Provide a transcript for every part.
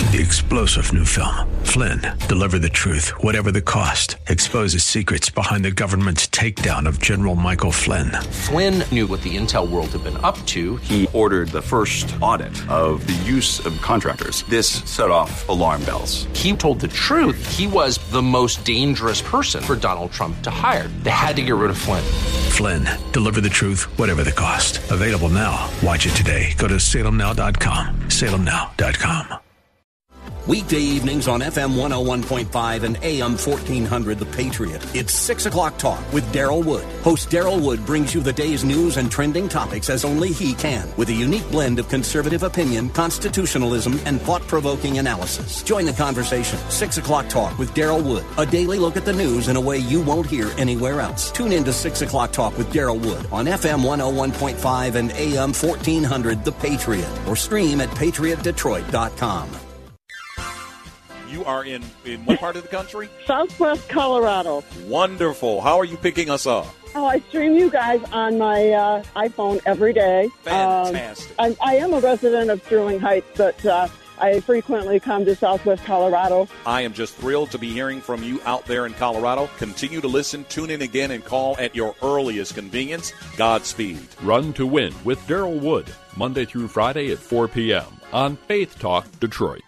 The explosive new film, Flynn, deliver the truth, whatever the cost, exposes secrets behind the government's takedown of General Michael Flynn. Flynn knew what the intel world had been up to. He ordered the first audit of the use of contractors. This set off alarm bells. He told the truth. He was the most dangerous person for Donald Trump to hire. They had to get rid of Flynn. Flynn, deliver the truth, whatever the cost. Available now. Watch it today. Go to salemnow.com. salemnow.com. Weekday evenings on FM 101.5 and AM 1400 The Patriot. It's 6 o'clock talk with Daryl Wood. Host Daryl Wood brings you the day's news and trending topics as only he can, with a unique blend of conservative opinion, constitutionalism, and thought-provoking analysis. Join the conversation. 6 o'clock talk with Daryl Wood. A daily look at the news in a way you won't hear anywhere else. Tune in to 6 o'clock talk with Daryl Wood on FM 101.5 and AM 1400 The Patriot, or stream at patriotdetroit.com. You are in what part of the country? Southwest Colorado. Wonderful. How are you picking us up? Oh, I stream you guys on my iPhone every day. Fantastic. I am a resident of Sterling Heights, but I frequently come to Southwest Colorado. I am just thrilled to be hearing from you out there in Colorado. Continue to listen, tune in again, and call at your earliest convenience. Godspeed. Run to Win with Daryl Wood, Monday through Friday at 4 p.m. on Faith Talk Detroit.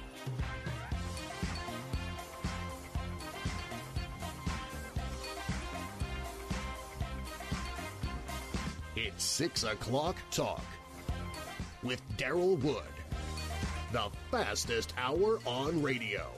It's 6 o'clock talk with Daryl Wood, the fastest hour on radio.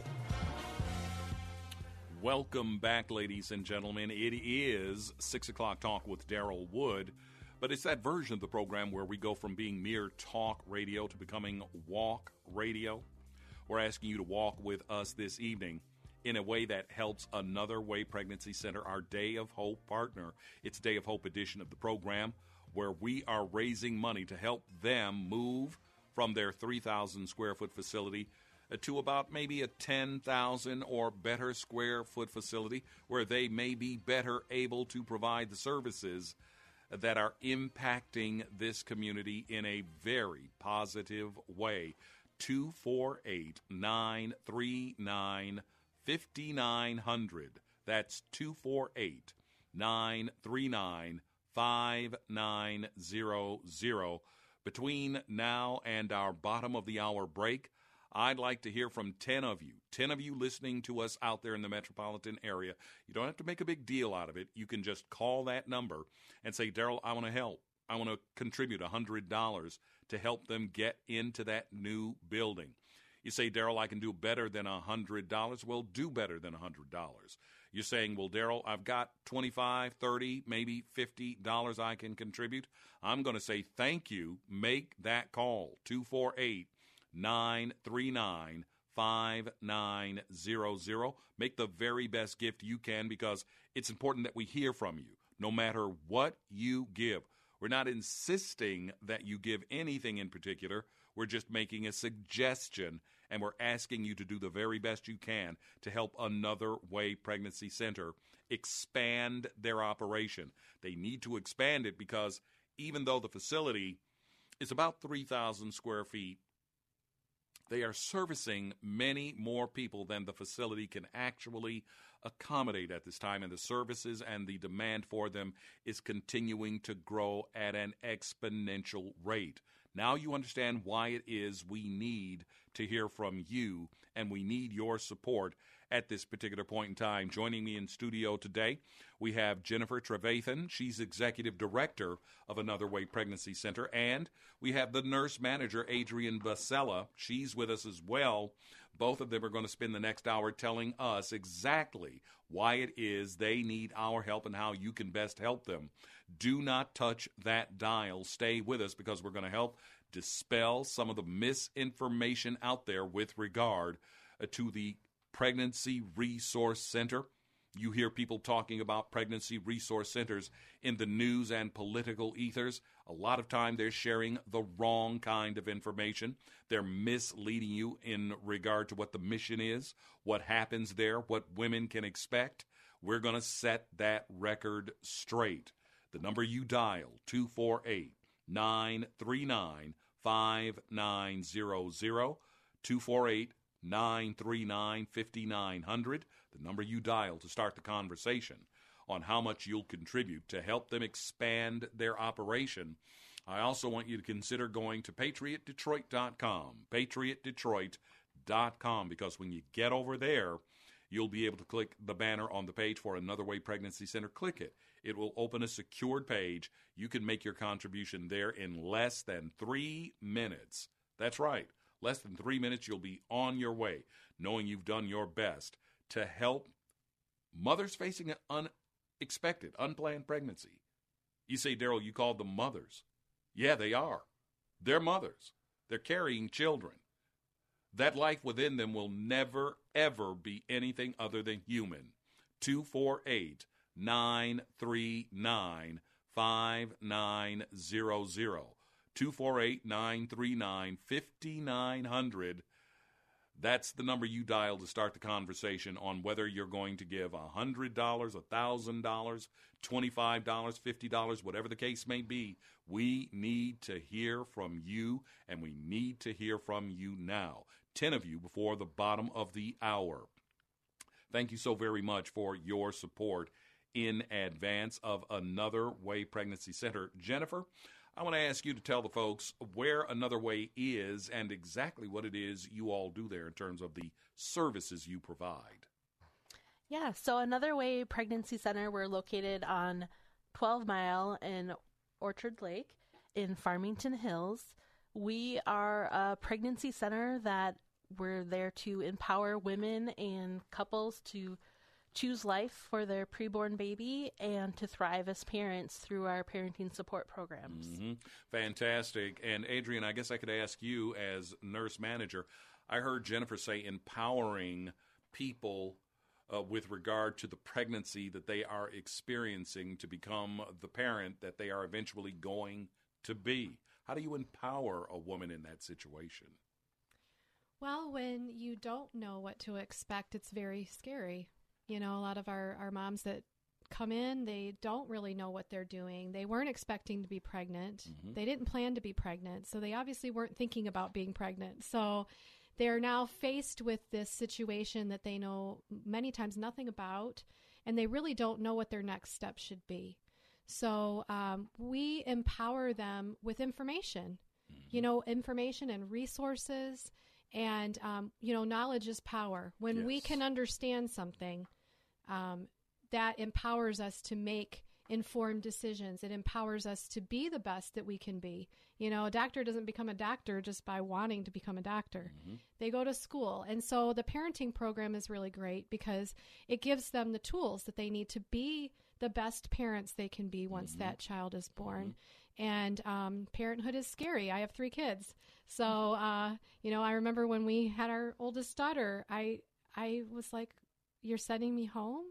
Welcome back, ladies and gentlemen. It is 6 o'clock talk with Daryl Wood, but it's that version of the program where we go from being mere talk radio to becoming walk radio. We're asking you to walk with us this evening in a way that helps Another Way Pregnancy Center, our Day of Hope partner. It's Day of Hope edition of the program, where we are raising money to help them move from their 3,000 square foot facility to about maybe a 10,000 or better square foot facility where they may be better able to provide the services that are impacting this community in a very positive way. 248-939-5900. That's 248-939-5900. 5900. Between now and our bottom of the hour break, I'd like to hear from 10 of you. 10 of you listening to us out there in the metropolitan area. You don't have to make a big deal out of it. You can just call that number and say, Daryl, I want to help. I want to contribute $100 to help them get into that new building. You say, Daryl, I can do better than $100. Well, do better than $100. You're saying, well, Daryl, I've got $25, $30, maybe $50 I can contribute. I'm going to say thank you. Make that call, 248-939-5900. Make the very best gift you can, because it's important that we hear from you, no matter what you give. We're not insisting that you give anything in particular. We're just making a suggestion, and we're asking you to do the very best you can to help Another Way Pregnancy Center expand their operation. They need to expand it because even though the facility is about 3,000 square feet, they are servicing many more people than the facility can actually accommodate at this time, and the services and the demand for them is continuing to grow at an exponential rate. Now you understand why it is we need to hear from you, and we need your support at this particular point in time. Joining me in studio today, we have Jennifer Trevathan. She's Executive Director of Another Way Pregnancy Center. And we have the nurse manager, Adrienne Basella. She's with us as well. Both of them are going to spend the next hour telling us exactly why it is they need our help and how you can best help them. Do not touch that dial. Stay with us, because we're going to help dispel some of the misinformation out there with regard to the Pregnancy Resource Center. You hear people talking about pregnancy resource centers in the news and political ethers. A lot of time they're sharing the wrong kind of information. They're misleading you in regard to what the mission is, what happens there, what women can expect. We're going to set that record straight. The number you dial, 248-939-5900, 248-939-5900, the number you dial to start the conversation on how much you'll contribute to help them expand their operation. I also want you to consider going to PatriotDetroit.com, PatriotDetroit.com, because when you get over there, you'll be able to click the banner on the page for Another Way Pregnancy Center. Click it. It will open a secured page. You can make your contribution there in less than 3 minutes. That's right. Less than 3 minutes, you'll be on your way, knowing you've done your best to help mothers facing an unexpected, unplanned pregnancy. You say, Daryl, you called them mothers. Yeah, they are. They're mothers. They're carrying children. That life within them will never, ever be anything other than human. 248-939-5900. 248-939-5900. That's the number you dial to start the conversation on whether you're going to give $100, $1,000, $25, $50, whatever the case may be. We need to hear from you, and we need to hear from you now. 10 of you before the bottom of the hour. Thank you so very much for your support in advance of Another Way Pregnancy Center. Jennifer, I want to ask you to tell the folks where Another Way is and exactly what it is you all do there in terms of the services you provide. Yeah, so Another Way Pregnancy Center, we're located on 12 Mile in Orchard Lake in Farmington Hills. We are a pregnancy center that we're there to empower women and couples to choose life for their preborn baby and to thrive as parents through our parenting support programs. Mm-hmm. Fantastic. And Adrian, I guess I could ask you as nurse manager, I heard Jennifer say empowering people with regard to the pregnancy that they are experiencing to become the parent that they are eventually going to be. How do you empower a woman in that situation? Well, when you don't know what to expect, it's very scary. You know, a lot of our moms that come in, they don't really know what they're doing. They weren't expecting to be pregnant. Mm-hmm. They didn't plan to be pregnant. So they obviously weren't thinking about being pregnant. So they're now faced with this situation that they know many times nothing about, and they really don't know what their next step should be. So we empower them with information, you know, information and resources. And, you know, knowledge is power. When we can understand something, that empowers us to make informed decisions. It empowers us to be the best that we can be. You know, a doctor doesn't become a doctor just by wanting to become a doctor. Mm-hmm. They go to school. And so the parenting program is really great because it gives them the tools that they need to be the best parents they can be once that child is born. And parenthood is scary. I have 3 kids. So, you know, I remember when we had our oldest daughter, I was like, you're sending me home?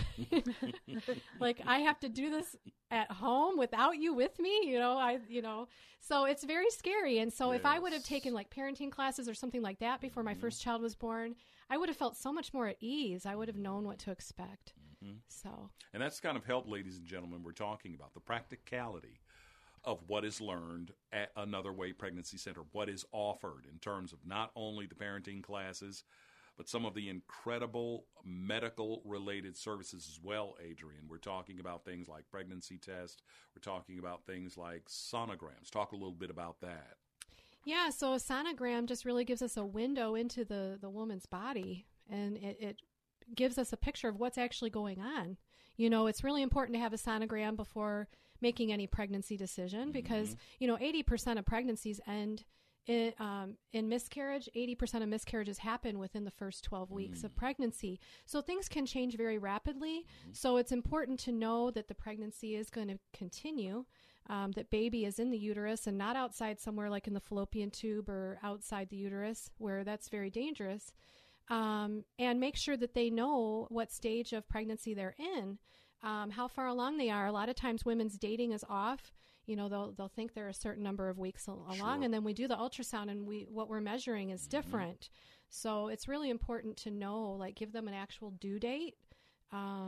Like, I have to do this at home without you with me? You know, so it's very scary. And so if I would have taken like parenting classes or something like that before my first child was born, I would have felt so much more at ease. I would have known what to expect. So, and that's kind of help, ladies and gentlemen, we're talking about the practicality of what is learned at Another Way Pregnancy Center, what is offered in terms of not only the parenting classes, but some of the incredible medical-related services as well, Adrian. We're talking about things like pregnancy tests. We're talking about things like sonograms. Talk a little bit about that. Yeah, so a sonogram just really gives us a window into the woman's body, and it gives us a picture of what's actually going on. You know, it's really important to have a sonogram before making any pregnancy decision because, you know, 80% of pregnancies end in miscarriage. 80% of miscarriages happen within the first 12 weeks of pregnancy. So things can change very rapidly. So it's important to know that the pregnancy is going to continue, that baby is in the uterus and not outside somewhere like in the fallopian tube or outside the uterus where that's very dangerous. And make sure that they know what stage of pregnancy they're in, how far along they are. A lot of times women's dating is off. You know, they'll think they're a certain number of weeks along, and then we do the ultrasound, and what we're measuring is different. So it's really important to know, like, give them an actual due date,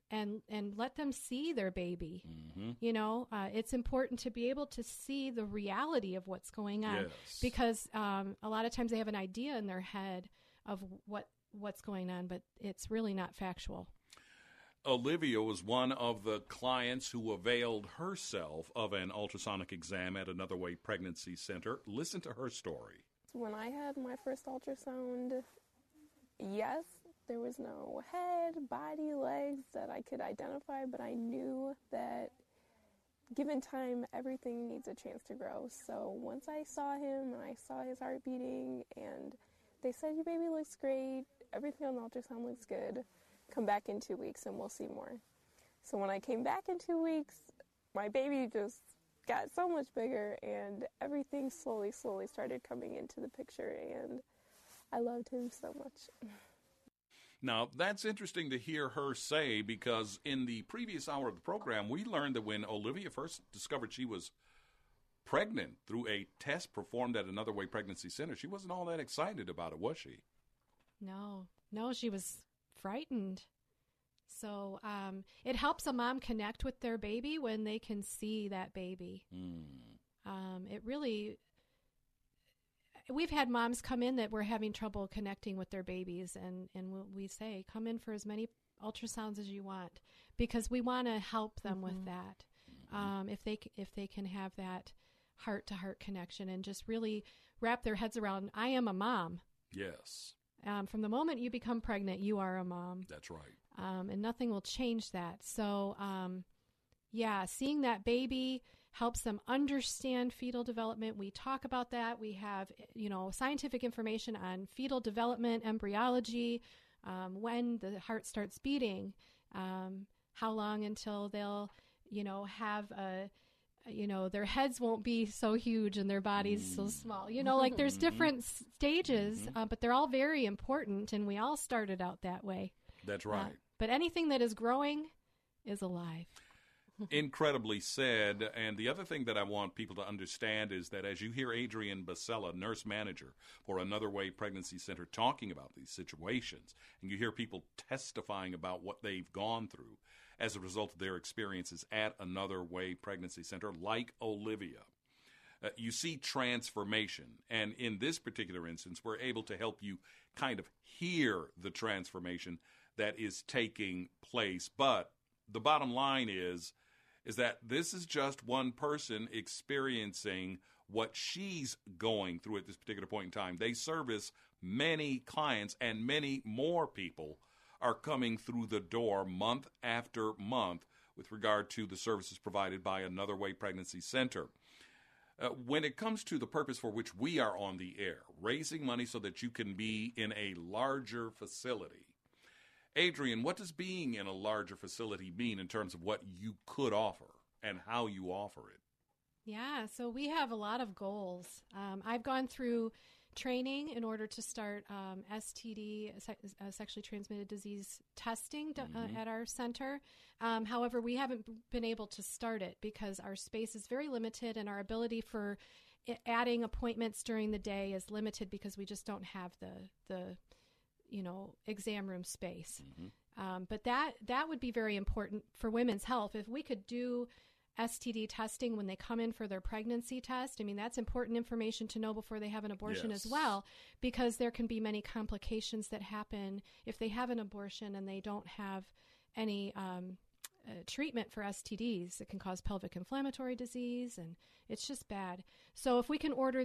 and let them see their baby. Mm-hmm. You know, it's important to be able to see the reality of what's going on, Yes. because a lot of times they have an idea in their head of what's going on, but it's really not factual. Olivia was one of the clients who availed herself of an ultrasonic exam at Another Way Pregnancy Center. Listen to her story. When I had my first ultrasound, yes, there was no head, body, legs that I could identify, but I knew that given time, everything needs a chance to grow. So once I saw him and I saw his heart beating and they said, your baby looks great, everything on the ultrasound looks good, come back in 2 weeks and we'll see more. So when I came back in 2 weeks, my baby just got so much bigger and everything slowly started coming into the picture, and I loved him so much. Now, that's interesting to hear her say, because in the previous hour of the program, we learned that when Olivia first discovered she was pregnant through a test performed at Another Way Pregnancy Center, she wasn't all that excited about it, was she? No, she was frightened. So it helps a mom connect with their baby when they can see that baby. It really... We've had moms come in that were having trouble connecting with their babies, and we say, come in for as many ultrasounds as you want, because we want to help them with that. If they can have that heart-to-heart connection and just really wrap their heads around, I am a mom. Yes. From the moment you become pregnant, you are a mom. That's right. And nothing will change that. So, seeing that baby helps them understand fetal development. We talk about that. We have, scientific information on fetal development, embryology, when the heart starts beating, how long until they'll, have their heads won't be so huge and their bodies so small. There's different stages, but they're all very important, and we all started out that way. That's right. But anything that is growing is alive. Incredibly said. And the other thing that I want people to understand is that as you hear Adrienne Basella, nurse manager for Another Way Pregnancy Center, talking about these situations, and you hear people testifying about what they've gone through as a result of their experiences at Another Way Pregnancy Center, like Olivia, you see transformation. And in this particular instance, we're able to help you kind of hear the transformation that is taking place. But the bottom line is that this is just one person experiencing what she's going through at this particular point in time. They service many clients, and many more people are coming through the door month after month with regard to the services provided by Another Way Pregnancy Center. When it comes to the purpose for which we are on the air, raising money so that you can be in a larger facility, Adrienne, what does being in a larger facility mean in terms of what you could offer and how you offer it? Yeah, so we have a lot of goals. I've gone through training in order to start STD, sexually transmitted disease testing at our center. However, we haven't been able to start it because our space is very limited, and our ability for adding appointments during the day is limited because we just don't have the exam room space. But that would be very important for women's health. If we could do STD testing when they come in for their pregnancy test, I mean, that's important information to know before they have an abortion as well, because there can be many complications that happen if they have an abortion and they don't have any treatment for STDs. It can cause pelvic inflammatory disease, and it's just bad. So if we can order,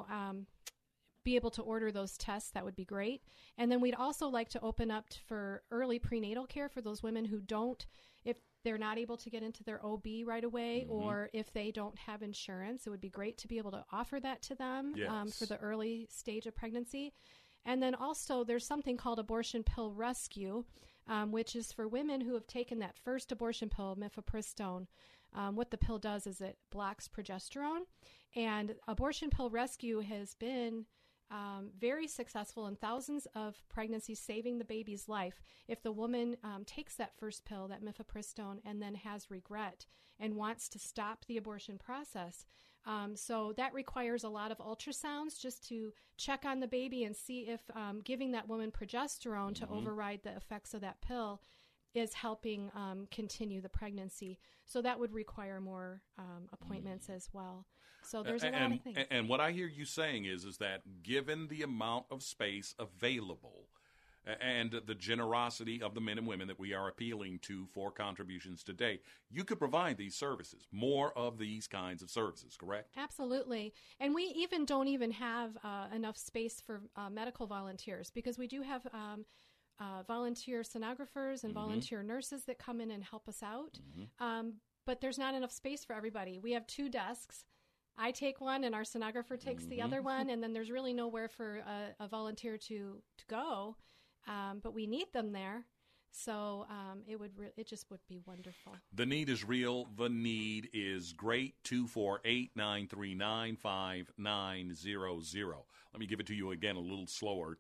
be able to order those tests, that would be great. And then we'd also like to open up for early prenatal care for those women who don't, if they're not able to get into their OB right away, or if they don't have insurance, it would be great to be able to offer that to them for the early stage of pregnancy. And then also there's something called Abortion Pill Rescue, which is for women who have taken that first abortion pill, mifepristone. What the pill does is it blocks progesterone. And Abortion Pill Rescue has been very successful in thousands of pregnancies, saving the baby's life if the woman takes that first pill, that mifepristone, and then has regret and wants to stop the abortion process. So that requires a lot of ultrasounds just to check on the baby and see if giving that woman progesterone to override the effects of that pill is helping continue the pregnancy. So that would require more appointments as well. So there's a lot of things. And what I hear you saying is that given the amount of space available and the generosity of the men and women that we are appealing to for contributions today, you could provide these services, more of these kinds of services, correct? Absolutely. And we don't even have enough space for medical volunteers, because we do have volunteer sonographers and volunteer nurses that come in and help us out. But there's not enough space for everybody. We have 2 desks. I take one and our sonographer takes the other one, and then there's really nowhere for a volunteer to go. But we need them there, so it just would be wonderful. The need is real. The need is great. 248-939-5900. Let me give it to you again a little slower.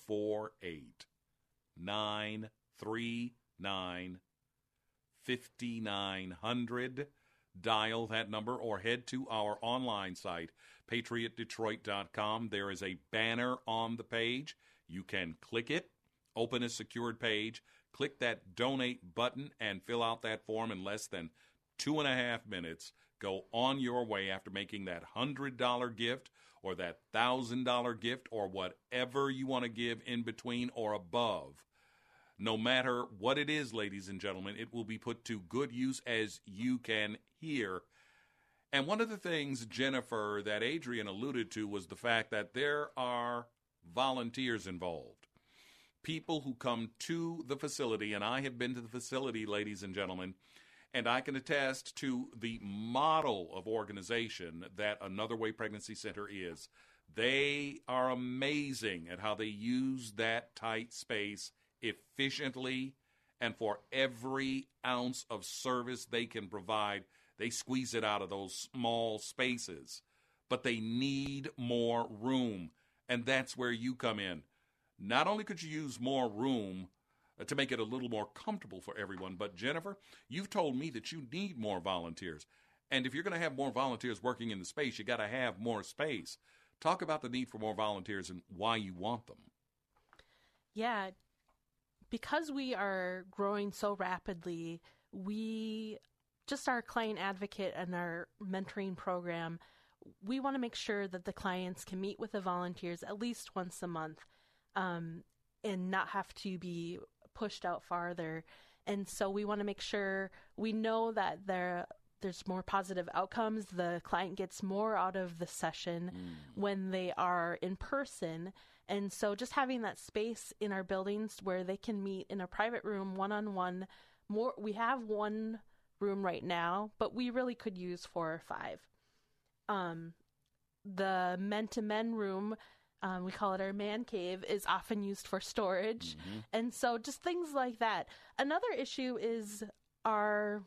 248-939-5900. Dial that number or head to our online site, patriotdetroit.com. There is a banner on the page. You can click it. Open a secured page, click that donate button, and fill out that form in less than 2.5 minutes. Go on your way after making that $100 gift or that $1,000 gift or whatever you want to give in between or above. No matter what it is, ladies and gentlemen, it will be put to good use, as you can hear. And one of the things, Jennifer, that Adrian alluded to was the fact that there are volunteers involved. People who come to the facility, and I have been to the facility, ladies and gentlemen, and I can attest to the model of organization that Another Way Pregnancy Center is. They are amazing at how they use that tight space efficiently, and for every ounce of service they can provide, they squeeze it out of those small spaces. But they need more room, and that's where you come in. Not only could you use more room to make it a little more comfortable for everyone, but Jennifer, you've told me that you need more volunteers. And if you're going to have more volunteers working in the space, you got to have more space. Talk about the need for more volunteers and why you want them. Yeah, because we are growing so rapidly, our client advocate and our mentoring program, we want to make sure that the clients can meet with the volunteers at least once a month. And not have to be pushed out farther. And so we want to make sure we know that there's more positive outcomes. The client gets more out of the session when they are in person. And so just having that space in our buildings where they can meet in a private room, one-on-one. We have 1 room right now, but we really could use 4 or 5. The men-to-men room, we call it our man cave, is often used for storage. And so just things like that. Another issue is our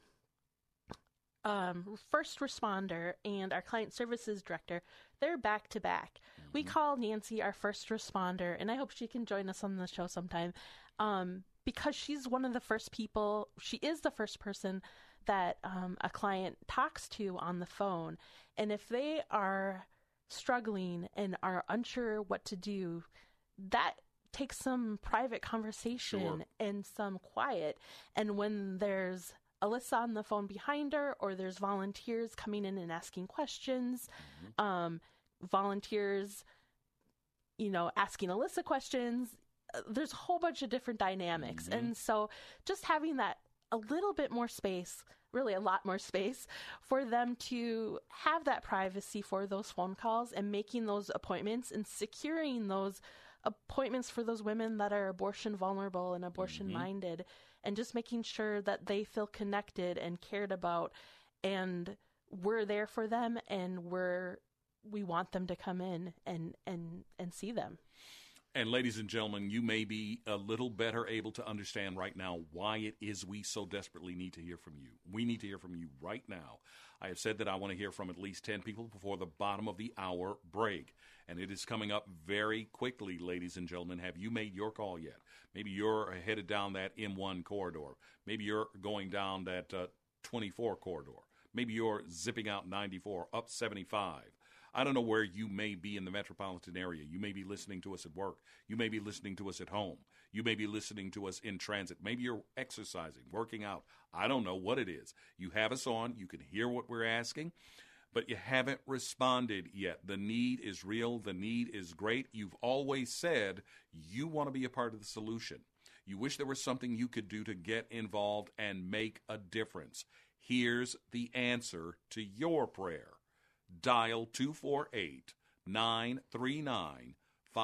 first responder and our client services director. They're back to back. We call Nancy our first responder, and I hope she can join us on the show sometime, because she's one of the first people. She is the first person that a client talks to on the phone. And if they are struggling and are unsure what to do, that takes some private conversation and some quiet. And when there's Alyssa on the phone behind her, or there's volunteers coming in and asking questions, volunteers, asking Alyssa questions, there's a whole bunch of different dynamics. And so just having that a little bit more space, really a lot more space, for them to have that privacy for those phone calls and making those appointments and securing those appointments for those women that are abortion vulnerable and abortion minded, and just making sure that they feel connected and cared about, and we're there for them, and we want them to come in and see them. And ladies and gentlemen, you may be a little better able to understand right now why it is we so desperately need to hear from you. We need to hear from you right now. I have said that I want to hear from at least 10 people before the bottom of the hour break. And it is coming up very quickly, ladies and gentlemen. Have you made your call yet? Maybe you're headed down that M1 corridor. Maybe you're going down that 24 corridor. Maybe you're zipping out 94, up 75. I don't know where you may be in the metropolitan area. You may be listening to us at work. You may be listening to us at home. You may be listening to us in transit. Maybe you're exercising, working out. I don't know what it is. You have us on. You can hear what we're asking, but you haven't responded yet. The need is real. The need is great. You've always said you want to be a part of the solution. You wish there was something you could do to get involved and make a difference. Here's the answer to your prayer. Dial 248-939-5900,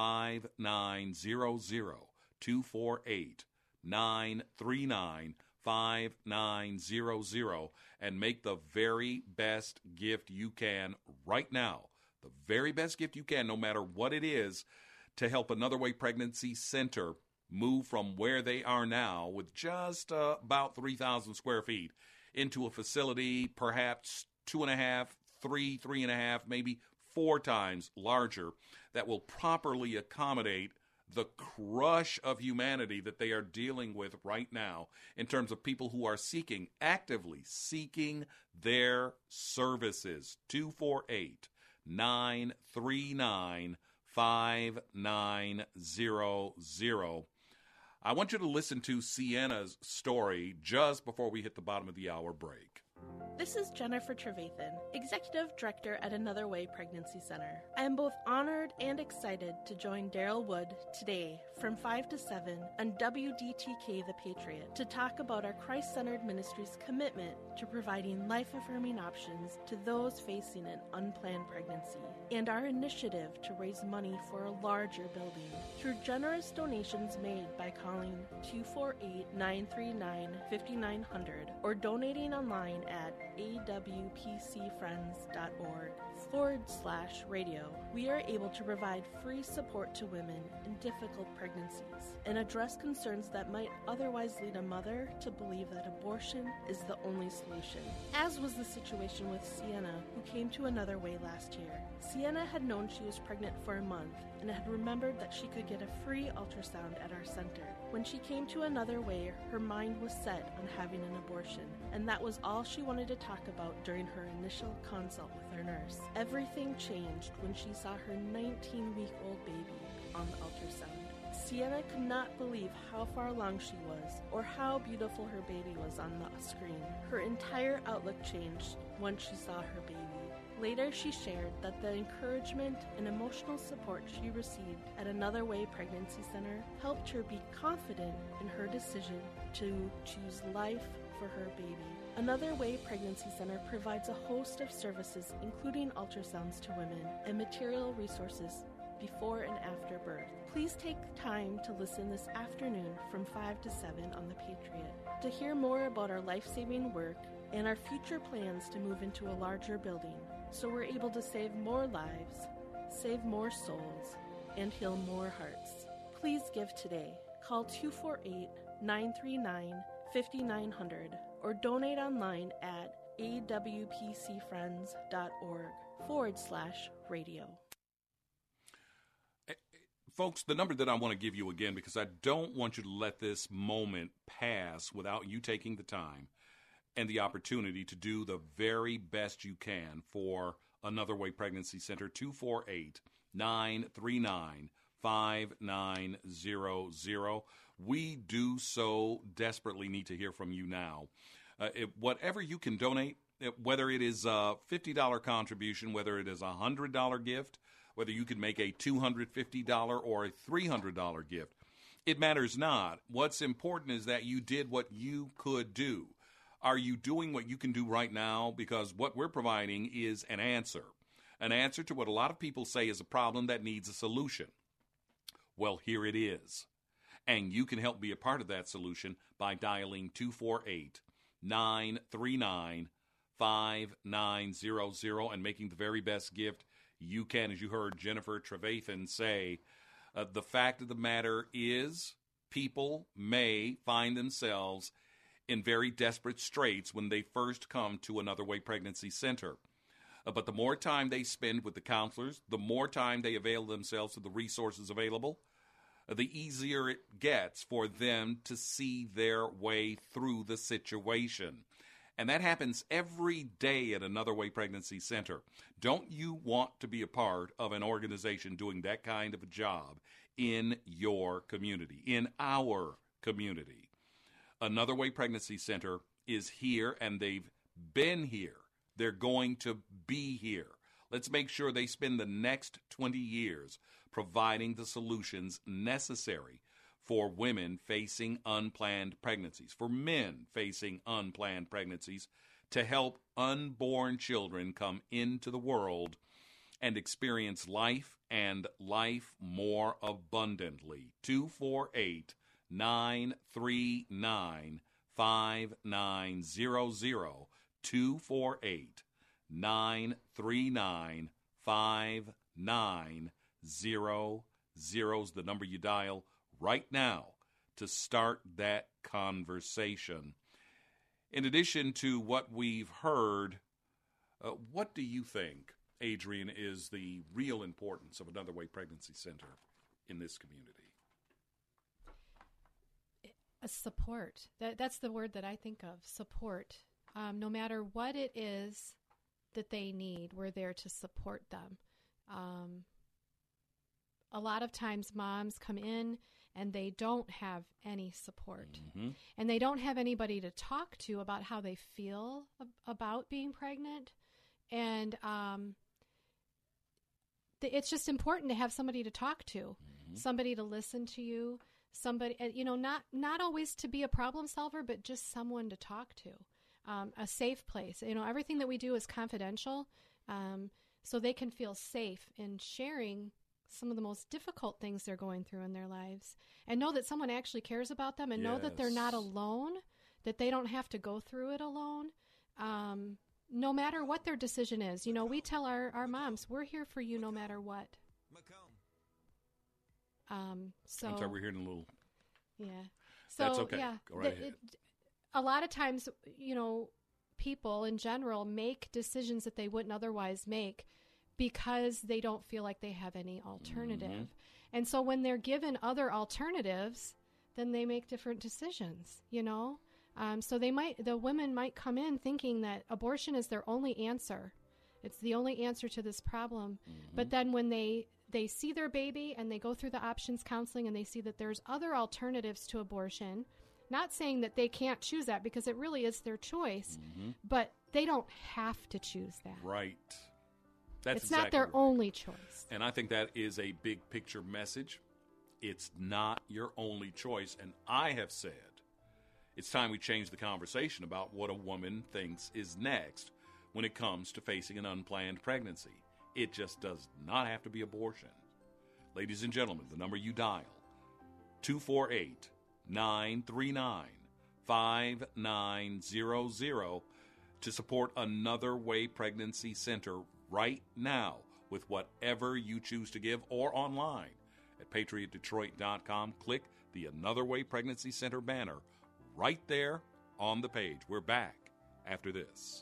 248-939-5900, and make the very best gift you can right now. The very best gift you can, no matter what it is, to help Another Way Pregnancy Center move from where they are now with just about 3,000 square feet into a facility perhaps 2.5, 3.5, maybe 4 times larger that will properly accommodate the crush of humanity that they are dealing with right now in terms of people who are actively seeking their services. 248-939-5900. I want you to listen to Sienna's story just before we hit the bottom of the hour break. This is Jennifer Trevathan, Executive Director at Another Way Pregnancy Center. I am both honored and excited to join Daryl Wood today from 5 to 7 on WDTK The Patriot to talk about our Christ-centered ministry's commitment to providing life-affirming options to those facing an unplanned pregnancy, and our initiative to raise money for a larger building through generous donations made by calling 248-939-5900 or donating online at awpcfriends.org/radio. We are able to provide free support to women in difficult pregnancies and address concerns that might otherwise lead a mother to believe that abortion is the only solution, as was the situation with Sienna, who came to Another Way last year. Sienna had known she was pregnant for a month and had remembered that she could get a free ultrasound at our center. When she came to Another Way, her mind was set on having an abortion, and that was all she wanted to talk about during her initial consult with her nurse. Everything changed when she saw her 19-week-old baby on the ultrasound. Sienna could not believe how far along she was or how beautiful her baby was on the screen. Her entire outlook changed once she saw her baby. Later, she shared that the encouragement and emotional support she received at Another Way Pregnancy Center helped her be confident in her decision to choose life for her baby. Another Way Pregnancy Center provides a host of services, including ultrasounds to women and material resources before and after birth. Please take time to listen this afternoon from 5 to 7 on The Patriot to hear more about our life-saving work and our future plans to move into a larger building so we're able to save more lives, save more souls, and heal more hearts. Please give today. Call 248-939-5900 or donate online at awpcfriends.org/radio. Folks, the number that I want to give you again, because I don't want you to let this moment pass without you taking the time and the opportunity to do the very best you can for Another Way Pregnancy Center, 248-939-5900. We do so desperately need to hear from you now. Whatever you can donate, whether it is a $50 contribution, whether it is a $100 gift, whether you can make a $250 or a $300 gift, it matters not. What's important is that you did what you could do. Are you doing what you can do right now? Because what we're providing is an answer to what a lot of people say is a problem that needs a solution. Well, here it is. And you can help be a part of that solution by dialing 248-939-5900 and making the very best gift you can. As you heard Jennifer Trevathan say, the fact of the matter is people may find themselves in very desperate straits when they first come to Another Way Pregnancy Center. But the more time they spend with the counselors, the more time they avail themselves of the resources available, the easier it gets for them to see their way through the situation. And that happens every day at Another Way Pregnancy Center. Don't you want to be a part of an organization doing that kind of a job in your community, in our community? Another Way Pregnancy Center is here, and they've been here. They're going to be here. Let's make sure they spend the next 20 years providing the solutions necessary for women facing unplanned pregnancies, for men facing unplanned pregnancies, to help unborn children come into the world and experience life and life more abundantly. 248-939-5900. 248-939-5900 is the number you dial right now to start that conversation. In addition to what we've heard, what do you think, Adrian, is the real importance of Another Way Pregnancy Center in this community? Support. That's the word that I think of, support. No matter what it is that they need, we're there to support them. A lot of times moms come in and they don't have any support. Mm-hmm. And they don't have anybody to talk to about how they feel about being pregnant. And it's just important to have somebody to talk to, mm-hmm. somebody to listen to you, somebody, not always to be a problem solver, but just someone to talk to, a safe place. Everything that we do is confidential, so they can feel safe in sharing some of the most difficult things they're going through in their lives, and know that someone actually cares about them, and know that they're not alone, that they don't have to go through it alone, no matter what their decision is. We tell our moms, we're here for you no matter what. So I'm sorry, we're hearing a little. Yeah. So that's okay. Yeah, go right ahead. A lot of times, people in general make decisions that they wouldn't otherwise make because they don't feel like they have any alternative. Mm-hmm. And so when they're given other alternatives, then they make different decisions, So the women might come in thinking that abortion is their only answer. It's the only answer to this problem. Mm-hmm. But then when they see their baby and they go through the options counseling and they see that there's other alternatives to abortion, not saying that they can't choose that, because it really is their choice, mm-hmm. but they don't have to choose that. Right. It's exactly not their only choice. And I think that is a big picture message. It's not your only choice. And I have said it's time we change the conversation about what a woman thinks is next when it comes to facing an unplanned pregnancy. It just does not have to be abortion. Ladies and gentlemen, the number you dial, 248-939-5900, to support Another Way Pregnancy Center right now with whatever you choose to give, or online at patriotdetroit.com. Click the Another Way Pregnancy Center banner right there on the page. We're back after this.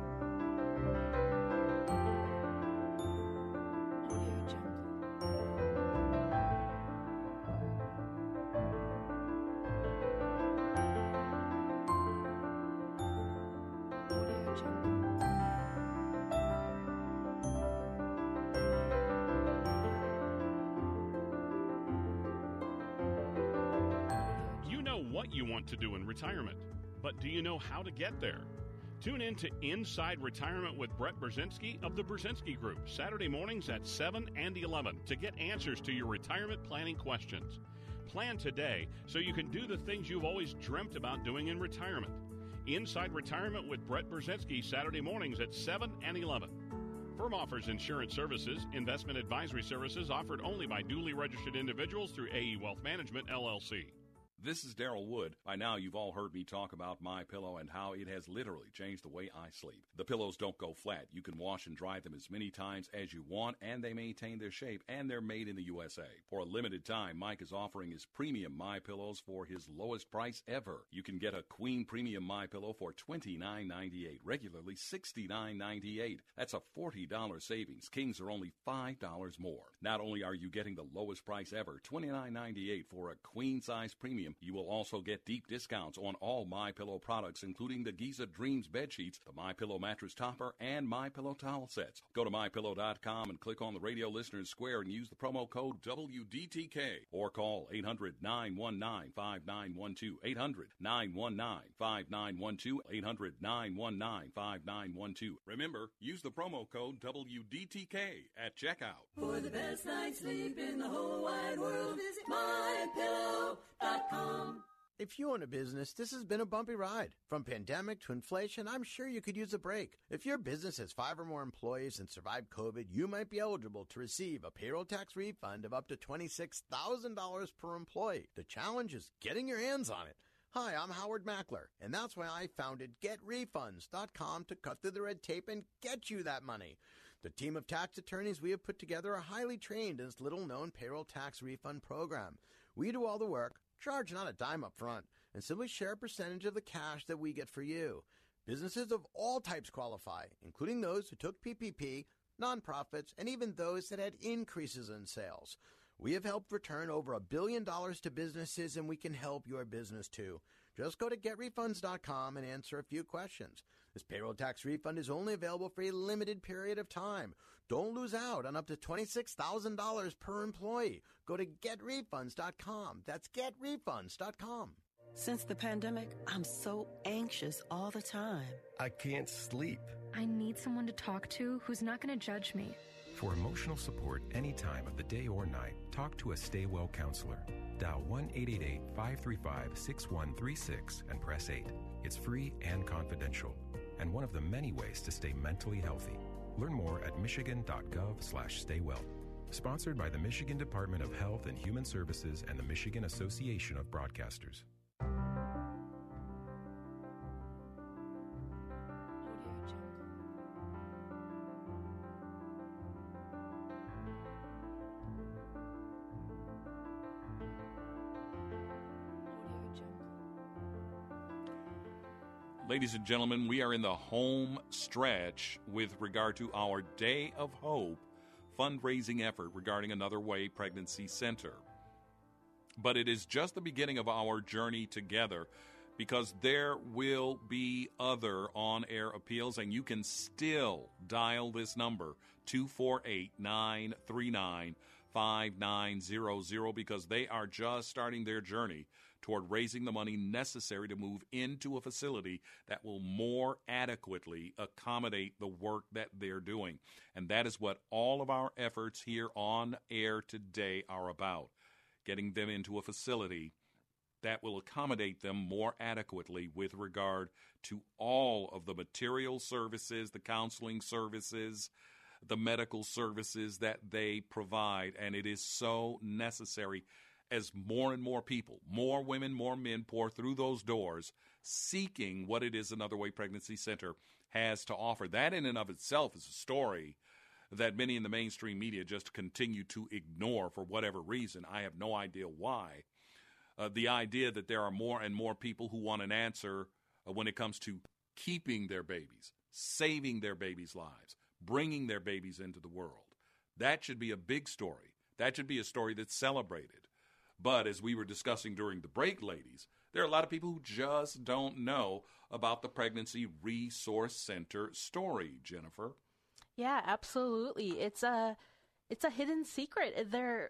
You want to do in retirement, but do you know how to get there? Tune in to Inside Retirement with Brett Brzezinski of the Brzezinski Group, Saturday mornings at 7 and 11, to get answers to your retirement planning questions. Plan today so you can do the things you've always dreamt about doing in retirement. Inside Retirement with Brett Brzezinski, Saturday mornings at 7 and 11. Firm offers insurance services, investment advisory services offered only by duly registered individuals through AE Wealth Management, LLC. This is Daryl Wood. By now, you've all heard me talk about MyPillow and how it has literally changed the way I sleep. The pillows don't go flat. You can wash and dry them as many times as you want, and they maintain their shape, and they're made in the USA. For a limited time, Mike is offering his premium MyPillows for his lowest price ever. You can get a Queen Premium MyPillow for $29.98, regularly $69.98. That's a $40 savings. Kings are only $5 more. Not only are you getting the lowest price ever, $29.98 for a queen-size premium premium. You will also get deep discounts on all MyPillow products, including the Giza Dreams bed sheets, the MyPillow mattress topper, and MyPillow towel sets. Go to MyPillow.com and click on the Radio Listeners Square and use the promo code WDTK or call 800-919-5912, 800-919-5912, 800-919-5912. Remember, use the promo code WDTK at checkout. For the best night's sleep in the whole wide world, visit MyPillow.com. If you own a business, this has been a bumpy ride. From pandemic to inflation, I'm sure you could use a break. If your business has 5 or more employees and survived COVID, you might be eligible to receive a payroll tax refund of up to $26,000 per employee. The challenge is getting your hands on it. Hi, I'm Howard Mackler, and that's why I founded GetRefunds.com to cut through the red tape and get you that money. The team of tax attorneys we have put together are highly trained in this little-known payroll tax refund program. We do all the work, charge not a dime up front, and simply share a percentage of the cash that we get for you. Businesses of all types qualify, including those who took PPP, nonprofits, and even those that had increases in sales. We have helped return over $1 billion to businesses, and we can help your business too. Just go to GetRefunds.com and answer a few questions. This payroll tax refund is only available for a limited period of time. Don't lose out on up to $26,000 per employee. Go to GetRefunds.com. That's GetRefunds.com. Since the pandemic, I'm so anxious all the time. I can't sleep. I need someone to talk to who's not going to judge me. For emotional support any time of the day or night, talk to a Stay Well counselor. Dial 1-888-535-6136 and press 8. It's free and confidential, and one of the many ways to stay mentally healthy. Learn more at michigan.gov/staywell. Sponsored by the Michigan Department of Health and Human Services and the Michigan Association of Broadcasters. Ladies and gentlemen, we are in the home stretch with regard to our Day of Hope fundraising effort regarding Another Way Pregnancy Center. But it is just the beginning of our journey together, because there will be other on-air appeals, and you can still dial this number, 248-939-5900, because they are just starting their journey toward raising the money necessary to move into a facility that will more adequately accommodate the work that they're doing. And that is what all of our efforts here on air today are about, getting them into a facility that will accommodate them more adequately with regard to all of the material services, the counseling services, the medical services that they provide. And it is so necessary as more and more people, more women, more men pour through those doors seeking what it is Another Way Pregnancy Center has to offer. That in and of itself is a story that many in the mainstream media just continue to ignore for whatever reason. I have no idea why. The idea that there are more and more people who want an answer when it comes to keeping their babies, saving their babies' lives, bringing their babies into the world. That should be a big story. That should be a story that's celebrated. But as we were discussing during the break, ladies, there are a lot of people who just don't know about the Pregnancy Resource Center story, Jennifer. Yeah, absolutely. It's a hidden secret.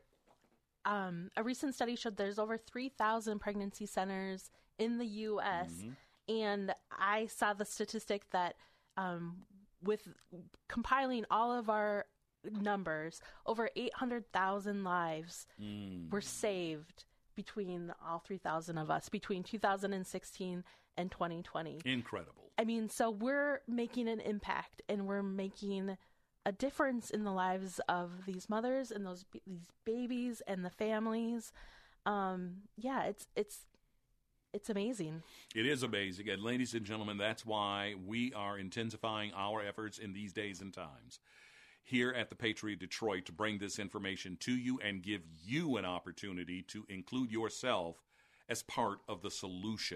A recent study showed there's over 3,000 pregnancy centers in the U.S., and I saw the statistic that with compiling all of our numbers, over 800,000 lives were saved between all 3,000 of us between 2016 and 2020. Incredible. I mean, so we're making an impact, and we're making a difference in the lives of these mothers and these babies and the families. Yeah, it's amazing. It is amazing. And ladies and gentlemen, that's why we are intensifying our efforts in these days and times here at the Patriot Detroit to bring this information to you and give you an opportunity to include yourself as part of the solution.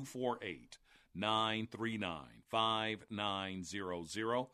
248-939-5900,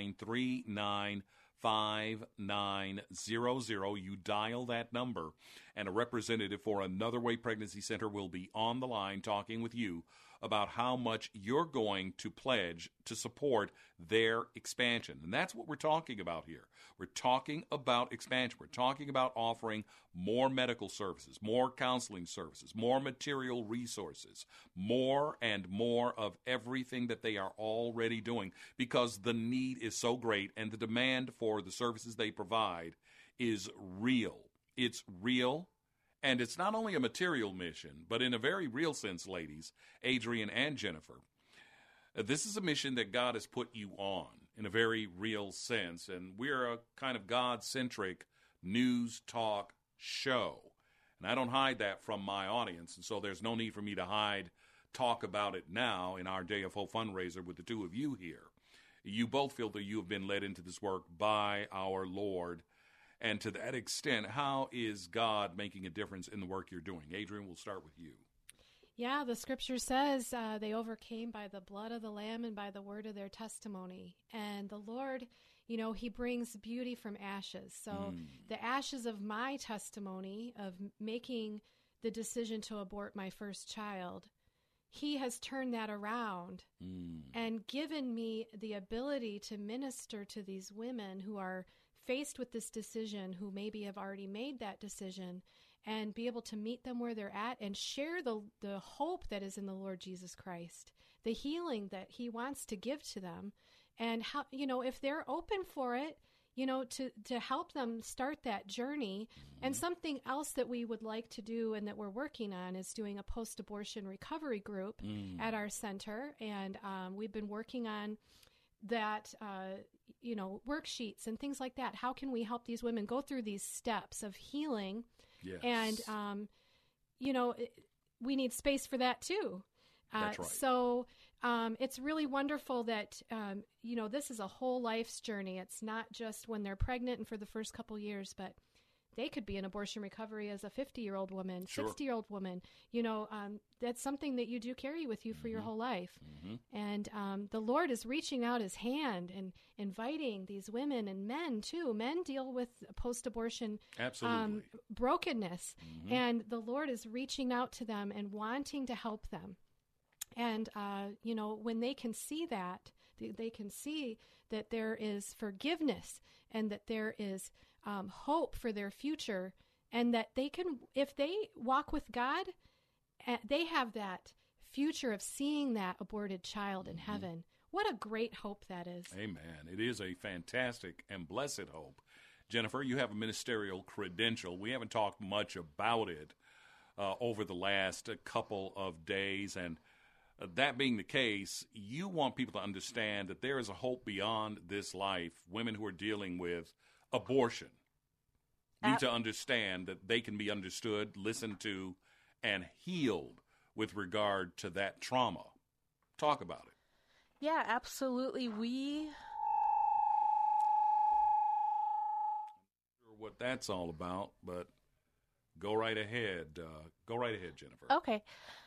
248-939-5900. You dial that number and a representative for Another Way Pregnancy Center will be on the line talking with you about how much you're going to pledge to support their expansion. And that's what we're talking about here. We're talking about expansion. We're talking about offering more medical services, more counseling services, more material resources, more and more of everything that they are already doing, because the need is so great and the demand for the services they provide is real. It's real. And it's not only a material mission, but in a very real sense, ladies, Adrienne and Jennifer, this is a mission that God has put you on in a very real sense. And we're a kind of God-centric news talk show. And I don't hide that from my audience. And so there's no need for me to talk about it now in our Day of Hope fundraiser with the two of you here. You both feel that you have been led into this work by our Lord. And to that extent, how is God making a difference in the work you're doing? Adrienne, we'll start with you. Yeah, the scripture says they overcame by the blood of the Lamb and by the word of their testimony. And the Lord, he brings beauty from ashes. So the ashes of my testimony of making the decision to abort my first child, he has turned that around and given me the ability to minister to these women who are faced with this decision, who maybe have already made that decision, and be able to meet them where they're at and share the hope that is in the Lord Jesus Christ, the healing that he wants to give to them, and how, if they're open for it, to help them start that journey. And something else that we would like to do and that we're working on is doing a post-abortion recovery group at our center. And we've been working on that, worksheets and things like that. How can we help these women go through these steps of healing? Yes. And, we need space for that too. That's right. So it's really wonderful that, this is a whole life's journey. It's not just when they're pregnant and for the first couple years, but they could be in abortion recovery as a 50-year-old woman, 60-year-old woman. That's something that you do carry with you for your whole life. And the Lord is reaching out his hand and inviting these women and men too. Men deal with post-abortion brokenness. And the Lord is reaching out to them and wanting to help them. And, when they can see that, they can see that there is forgiveness and that there is hope for their future, and that they can, if they walk with God, they have that future of seeing that aborted child in heaven. What a great hope that is. Amen. It is a fantastic and blessed hope. Jennifer, you have a ministerial credential. We haven't talked much about it over the last couple of days, and that being the case, you want people to understand that there is a hope beyond this life. Women who are dealing with abortion need to understand that they can be understood, listened to, and healed with regard to that trauma. Talk about it. Yeah, absolutely. What that's all about, but go right ahead. Go right ahead, Jennifer. Okay.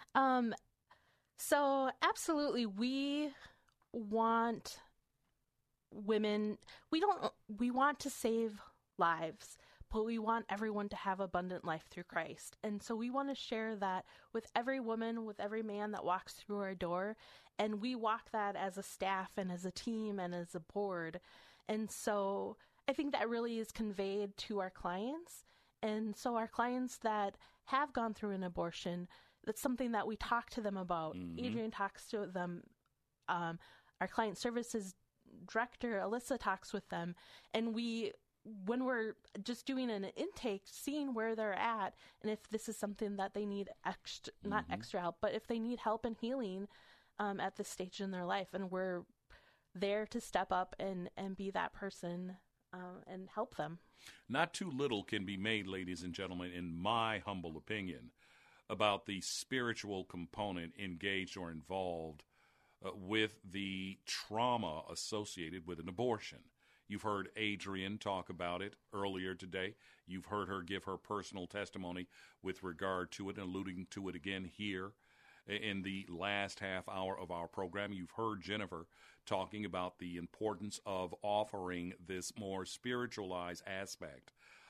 So absolutely, we want women, we want to save lives, but we want everyone to have abundant life through Christ. And so we want to share that with every woman, with every man that walks through our door. And we walk that as a staff and as a team and as a board. And so I think that really is conveyed to our clients. And so our clients that have gone through an abortion, that's something that we talk to them about. Adrienne talks to them. Our client services director, Alyssa, talks with them. And when we're just doing an intake, seeing where they're at, and if this is something that they need not extra help, but if they need help and healing at this stage in their life, and we're there to step up and be that person and help them. Not too little can be made, ladies and gentlemen, in my humble opinion, about the spiritual component engaged or involved with the trauma associated with an abortion. You've heard Adrienne talk about it earlier today. You've heard her give her personal testimony with regard to it and alluding to it again here in the last half hour of our program. You've heard Jennifer talking about the importance of offering this more spiritualized aspect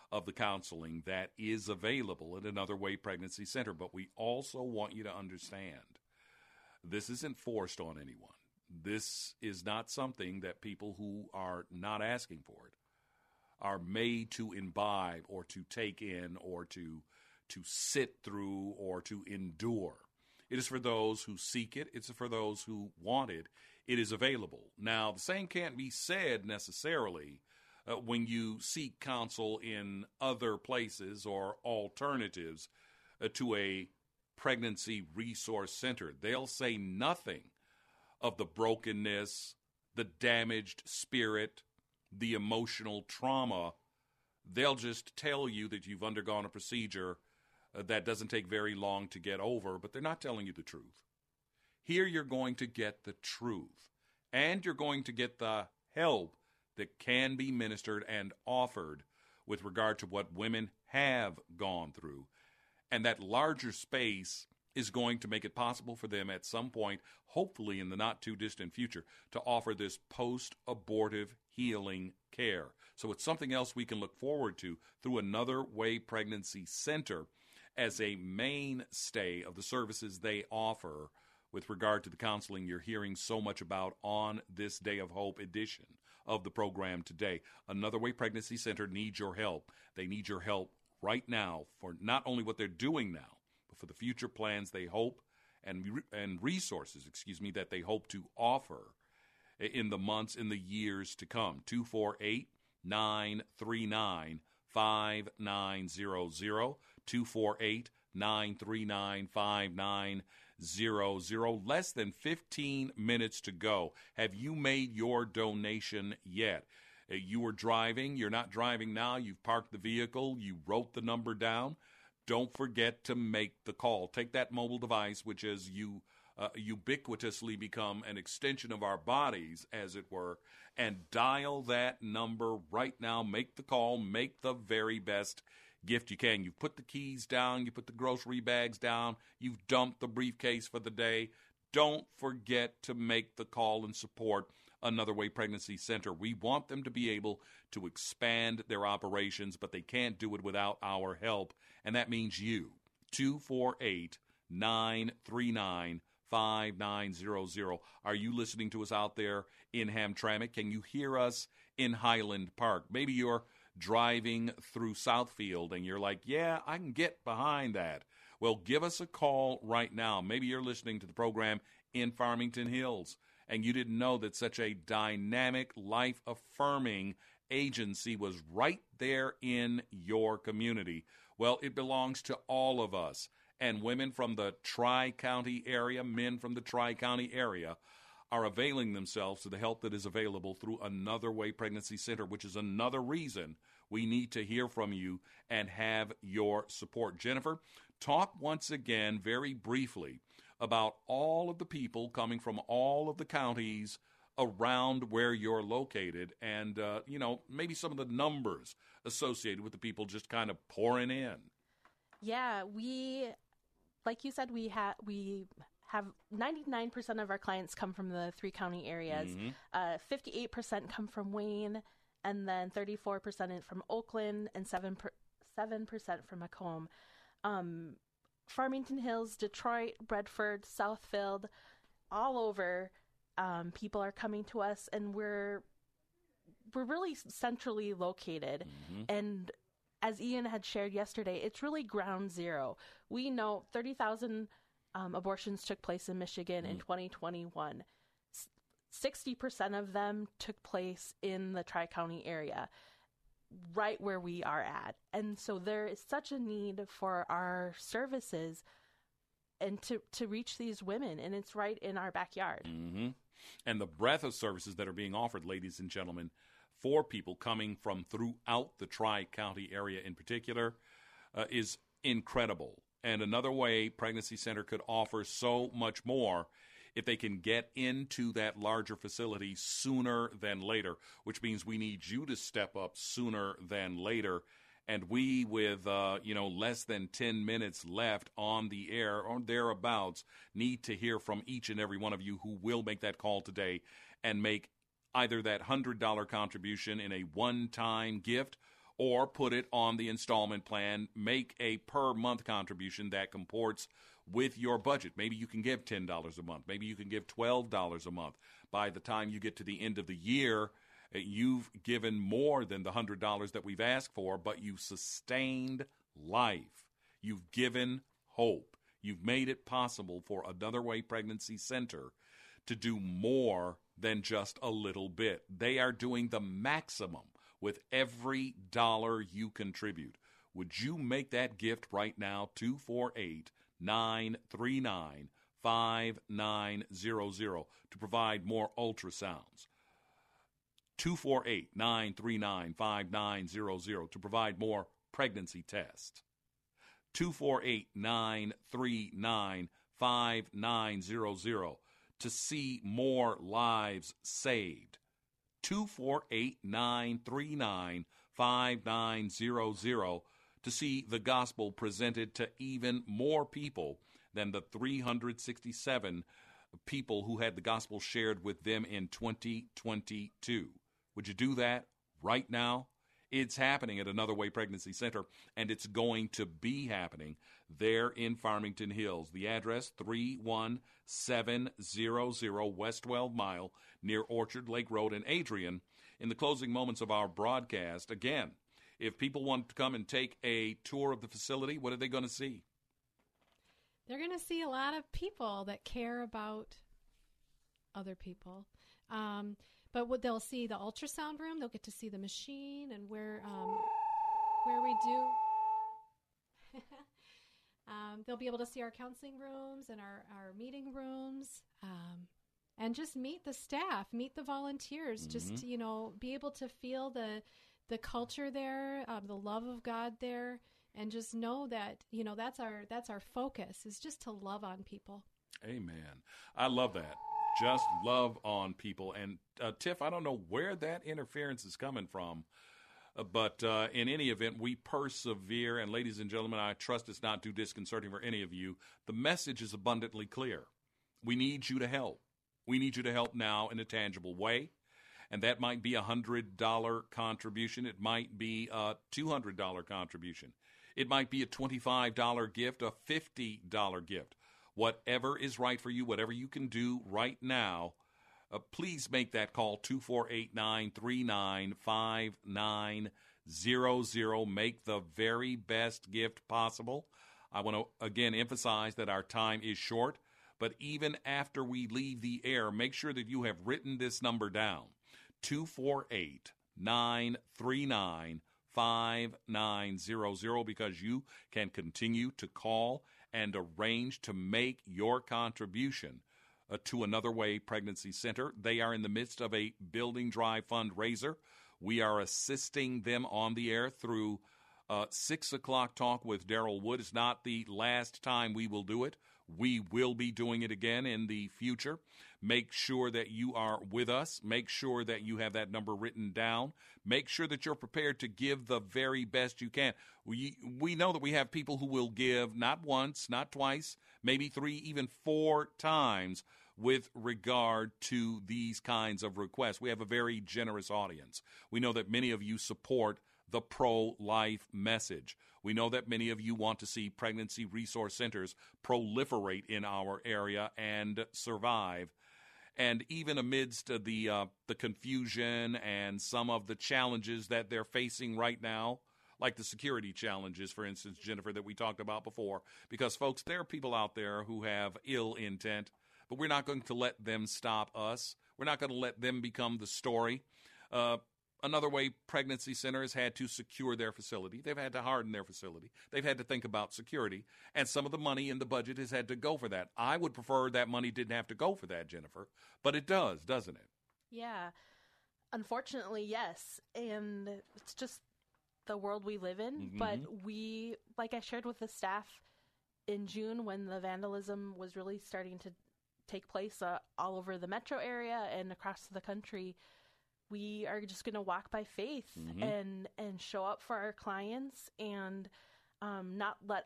of the counseling that is available at Another Way Pregnancy Center. But we also want you to understand this isn't forced on anyone. This is not something that people who are not asking for it are made to imbibe or to take in or to sit through or to endure. It is for those who seek it. It's for those who want it. It is available. Now, the same can't be said necessarily when you seek counsel in other places or alternatives to a pregnancy resource center. They'll say nothing of the brokenness, the damaged spirit, the emotional trauma. They'll just tell you that you've undergone a procedure that doesn't take very long to get over, but they're not telling you the truth. Here you're going to get the truth, and you're going to get the help that can be ministered and offered with regard to what women have gone through. And that larger space is going to make it possible for them at some point, hopefully in the not-too-distant future, to offer this post-abortive healing care. So it's something else we can look forward to through Another Way Pregnancy Center as a mainstay of the services they offer with regard to the counseling you're hearing so much about on this Day of Hope edition of the program today. Another Way Pregnancy Center needs your help. They need your help right now for not only what they're doing now, but for the future plans they hope and resources, that they hope to offer in the months, in the years to come. 248-939-5900, 248-939-5900. Less than 15 minutes to go. Have you made your donation yet? You were driving. You're not driving now. You've parked the vehicle. You wrote the number down. Don't forget to make the call. Take that mobile device, which has ubiquitously become an extension of our bodies, as it were, and dial that number right now. Make the call. Make the very best gift you can. You've put the keys down. You put the grocery bags down. You've dumped the briefcase for the day. Don't forget to make the call and support Another Way Pregnancy Center. We want them to be able to expand their operations, but they can't do it without our help, and that means you. 248-939-5900. Are you listening to us out there in Hamtramck? Can you hear us in Highland Park? Maybe you're driving through Southfield and you're like, yeah, I can get behind that. Well, give us a call right now. Maybe you're listening to the program in Farmington Hills and you didn't know that such a dynamic, life-affirming agency was right there in your community. Well, it belongs to all of us. And women from the Tri-County area, men from the Tri-County area, are availing themselves to the help that is available through Another Way Pregnancy Center, which is another reason we need to hear from you and have your support. Jennifer, talk once again very briefly about all of the people coming from all of the counties around where you're located and, maybe some of the numbers associated with the people just kind of pouring in. Yeah, like you said, we have 99% of our clients come from the 3 county areas. 58% come from Wayne, and then 34% from Oakland, and 7% from Macomb. Farmington Hills, Detroit, Bedford, Southfield, all over, people are coming to us, and we're really centrally located. And as Ian had shared yesterday, it's really ground zero. We know 30,000 abortions took place in Michigan in 2021. 60% of them took place in the Tri-County area, right where we are at. And so there is such a need for our services and to reach these women, and it's right in our backyard. And the breadth of services that are being offered, ladies and gentlemen, for people coming from throughout the Tri-County area in particular, is incredible. And Another Way Pregnancy Center could offer so much more if they can get into that larger facility sooner than later, which means we need you to step up sooner than later. And we, with less than 10 minutes left on the air or thereabouts, need to hear from each and every one of you who will make that call today and make either that $100 contribution in a one-time gift or put it on the installment plan. Make a per-month contribution that comports with your budget. Maybe you can give $10 a month. Maybe you can give $12 a month. By the time you get to the end of the year, you've given more than the $100 that we've asked for, but you've sustained life. You've given hope. You've made it possible for Another Way Pregnancy Center to do more than just a little bit. They are doing the maximum with every dollar you contribute. Would you make that gift right now? 248-939-5900 to provide more ultrasounds. 248-939-5900 to provide more pregnancy tests. 248-939-5900 to see more lives saved. 248-939-5900 to see the gospel presented to even more people than the 367 people who had the gospel shared with them in 2022. Would you do that right now? It's happening at Another Way Pregnancy Center, and it's going to be happening there in Farmington Hills. The address, 31700 West 12 Mile, near Orchard Lake Road in Adrian. In the closing moments of our broadcast, again, if people want to come and take a tour of the facility, what are they going to see? They're going to see a lot of people that care about other people. But what they'll see the ultrasound room, they'll get to see the machine and where we do. They'll be able to see our counseling rooms and our meeting rooms, and just meet the staff, meet the volunteers, just, be able to feel the culture there, the love of God there, and just know that, that's our focus, is just to love on people. Amen. I love that. Just love on people. And Tiff, I don't know where that interference is coming from, but in any event, we persevere. And ladies and gentlemen, I trust it's not too disconcerting for any of you. The message is abundantly clear. We need you to help. We need you to help now in a tangible way. And that might be a $100 contribution. It might be a $200 contribution. It might be a $25 gift, a $50 gift. Whatever is right for you, whatever you can do right now, please make that call, 248-939-5900. Make the very best gift possible. I want to, again, emphasize that our time is short, but even after we leave the air, make sure that you have written this number down, 248-939-5900, because you can continue to call and arrange to make your contribution to Another Way Pregnancy Center. They are in the midst of a building drive fundraiser. We are assisting them on the air through 6 o'clock talk with Daryl Wood. It's not the last time we will do it. We will be doing it again in the future. Make sure that you are with us. Make sure that you have that number written down. Make sure that you're prepared to give the very best you can. We know that we have people who will give not once, not twice, maybe 3, even 4 times with regard to these kinds of requests. We have a very generous audience. We know that many of you support the pro-life message. We know that many of you want to see pregnancy resource centers proliferate in our area and survive. And even amidst the confusion and some of the challenges that they're facing right now, like the security challenges, for instance, Jennifer, that we talked about before, because, folks, there are people out there who have ill intent, but we're not going to let them stop us. We're not going to let them become the story. Another Way Pregnancy Center has had to secure their facility. They've had to harden their facility. They've had to think about security. And some of the money in the budget has had to go for that. I would prefer that money didn't have to go for that, Jennifer. But it does, doesn't it? Yeah. Unfortunately, yes. And it's just the world we live in. Mm-hmm. But we, like I shared with the staff in June when the vandalism was really starting to take place all over the metro area and across the country, we are just going to walk by faith and show up for our clients and not let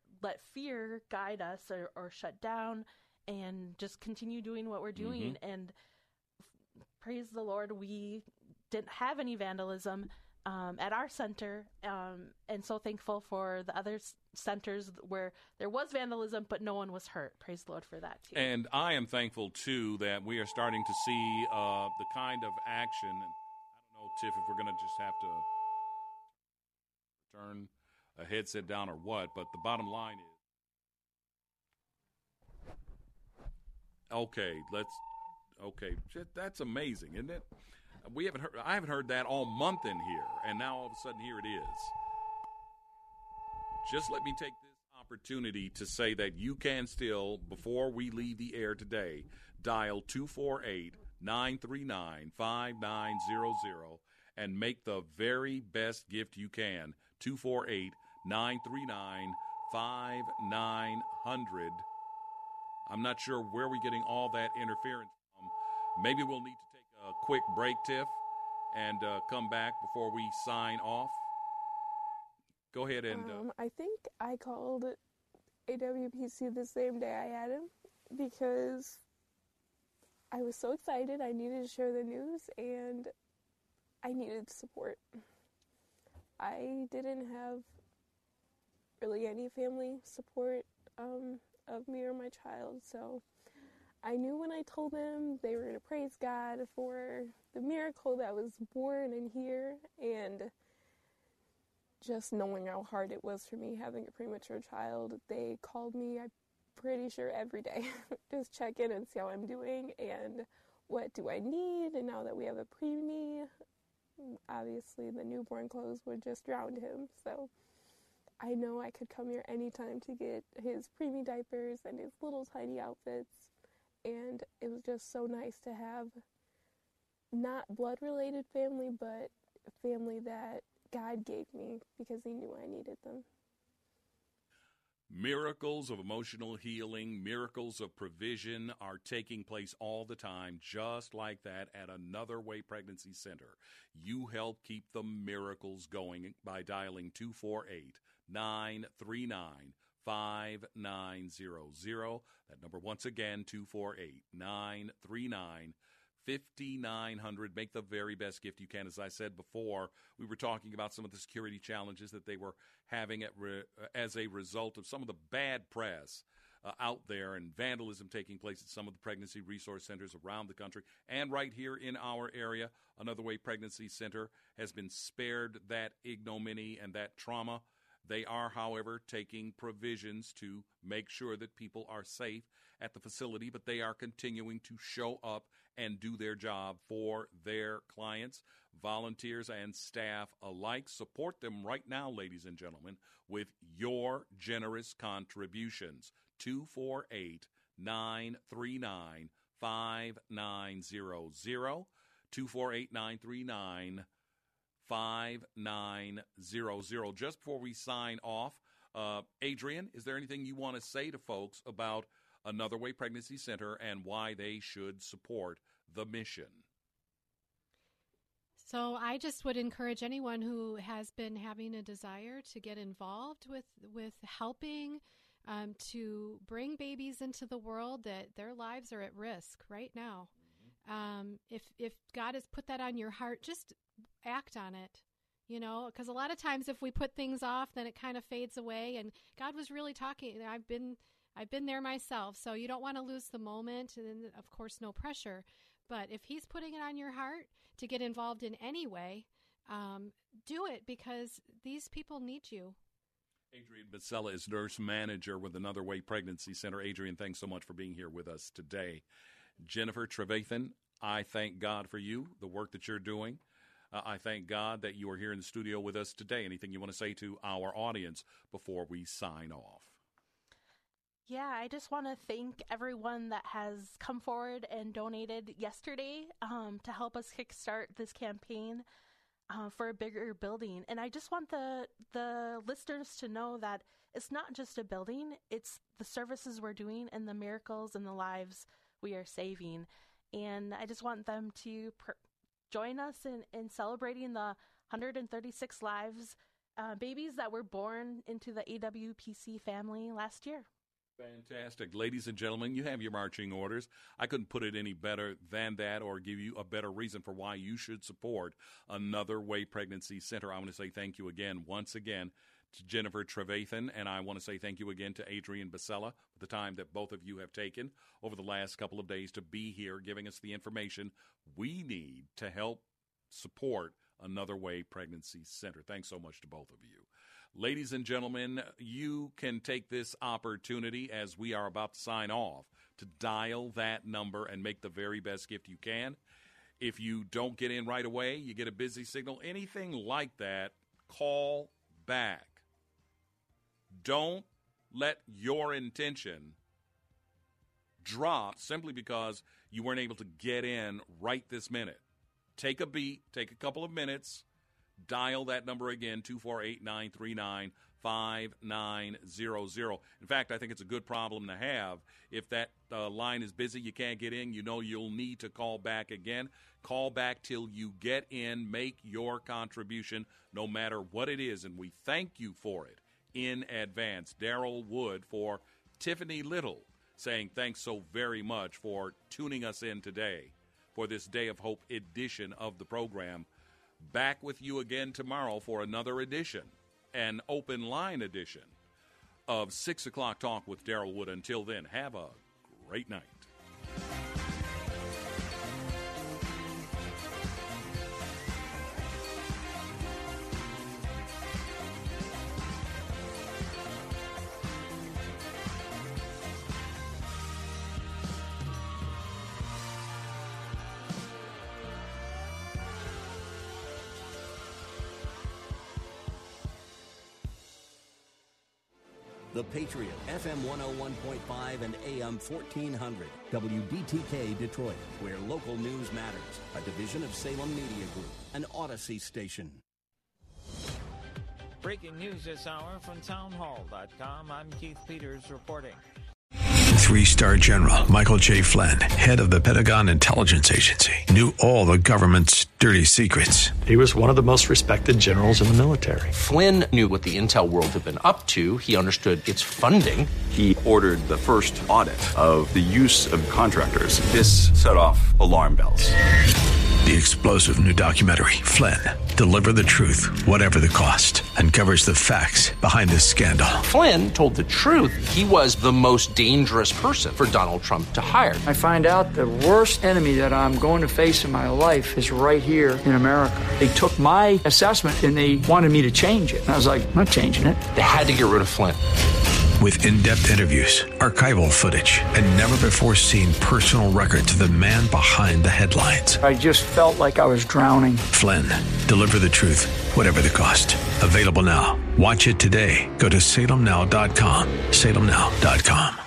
fear guide us or shut down, and just continue doing what we're doing. And praise the Lord, we didn't have any vandalism. at our center, and so thankful for the other centers where there was vandalism, but no one was hurt. Praise the Lord for that, too. And I am thankful, too, that we are starting to see the kind of action. And I don't know, Tiff, if we're going to just have to turn a headset down or what, but the bottom line is, okay, that's amazing, isn't it? I haven't heard that all month in here, and now all of a sudden here it is. Just let me take this opportunity to say that you can still, before we leave the air today, dial 248-939-5900 and make the very best gift you can. 248-939-5900. I'm not sure where we're getting all that interference from. Maybe we'll need to take a quick break, Tiff, and come back before we sign off. Go ahead and... I think I called AWPC the same day I had him because I was so excited. I needed to share the news, and I needed support. I didn't have really any family support of me or my child, so I knew when I told them they were going to praise God for the miracle that was born in here, and just knowing how hard it was for me having a premature child. They called me, I'm pretty sure, every day. Just check in and see how I'm doing and what do I need. And now that we have a preemie, obviously the newborn clothes would just drown him. So I know I could come here anytime to get his preemie diapers and his little tiny outfits. And it was just so nice to have not blood-related family, but family that God gave me because he knew I needed them. Miracles of emotional healing, miracles of provision are taking place all the time, just like that at Another Way Pregnancy Center. You help keep the miracles going by dialing 248-939-5900. That number once again, 248-939-5900. Make the very best gift you can. As I said before, we were talking about some of the security challenges that they were having as a result of some of the bad press out there and vandalism taking place at some of the pregnancy resource centers around the country and right here in our area. Another Way Pregnancy Center has been spared that ignominy and that trauma. They are, however, taking provisions to make sure that people are safe at the facility, but they are continuing to show up and do their job for their clients, volunteers, and staff alike. Support them right now, ladies and gentlemen, with your generous contributions. 248-939-5900. 248-939-5900. Just before we sign off, Adrian, is there anything you want to say to folks about Another Way Pregnancy Center and why they should support the mission? So I just would encourage anyone who has been having a desire to get involved with helping to bring babies into the world, that their lives are at risk right now. If God has put that on your heart, just act on it, because a lot of times if we put things off, then it kind of fades away. And God was really talking. I've been there myself, so you don't want to lose the moment, and then, of course, no pressure. But if he's putting it on your heart to get involved in any way, do it, because these people need you. Adrian Bacella is nurse manager with Another Way Pregnancy Center. Adrian, thanks so much for being here with us today. Jennifer Trevathan, I thank God for you, the work that you're doing. I thank God that you are here in the studio with us today. Anything you want to say to our audience before we sign off? Yeah, I just want to thank everyone that has come forward and donated yesterday to help us kickstart this campaign for a bigger building. And I just want the listeners to know that it's not just a building, it's the services we're doing and the miracles and the lives we are saving. And I just want them to join us in celebrating the 136 lives, babies that were born into the AWPC family last year. Fantastic. Ladies and gentlemen, you have your marching orders. I couldn't put it any better than that or give you a better reason for why you should support Another Way Pregnancy Center. I want to say thank you again, once again, to Jennifer Trevathan, and I want to say thank you again to Adrian Basella for the time that both of you have taken over the last couple of days to be here, giving us the information we need to help support Another Way Pregnancy Center. Thanks so much to both of you. Ladies and gentlemen, you can take this opportunity as we are about to sign off to dial that number and make the very best gift you can. If you don't get in right away, you get a busy signal, anything like that, call back. Don't let your intention drop simply because you weren't able to get in right this minute. Take a beat, take a couple of minutes, dial that number again, 248-939-5900. In fact, I think it's a good problem to have. If that line is busy, you can't get in, you know you'll need to call back again. Call back till you get in. Make your contribution, no matter what it is, and we thank you for it in advance. Daryl Wood for Tiffany Little saying thanks so very much for tuning us in today for this Day of Hope edition of the program. Back with you again tomorrow for another edition, an open line edition of 6 o'clock Talk with Daryl Wood. Until then, have a great night. The Patriot, FM 101.5 and AM 1400, WDTK Detroit, where local news matters, a division of Salem Media Group, an Odyssey station. Breaking news this hour from townhall.com. I'm Keith Peters reporting. 3-star General Michael J. Flynn, head of the Pentagon Intelligence Agency, knew all the government's dirty secrets. He was one of the most respected generals in the military. Flynn knew what the intel world had been up to. He understood its funding. He ordered the first audit of the use of contractors. This set off alarm bells. The explosive new documentary, Flynn, Deliver the Truth, Whatever the Cost, uncovers the facts behind this scandal. Flynn told the truth. He was the most dangerous person for Donald Trump to hire. I find out the worst enemy that I'm going to face in my life is right here in America. They took my assessment and they wanted me to change it. And I was like, I'm not changing it. They had to get rid of Flynn. With in-depth interviews, archival footage, and never-before-seen personal records of the man behind the headlines. I just felt like I was drowning. Flynn, Deliver the Truth, Whatever the Cost. Available now. Watch it today. Go to salemnow.com. salemnow.com.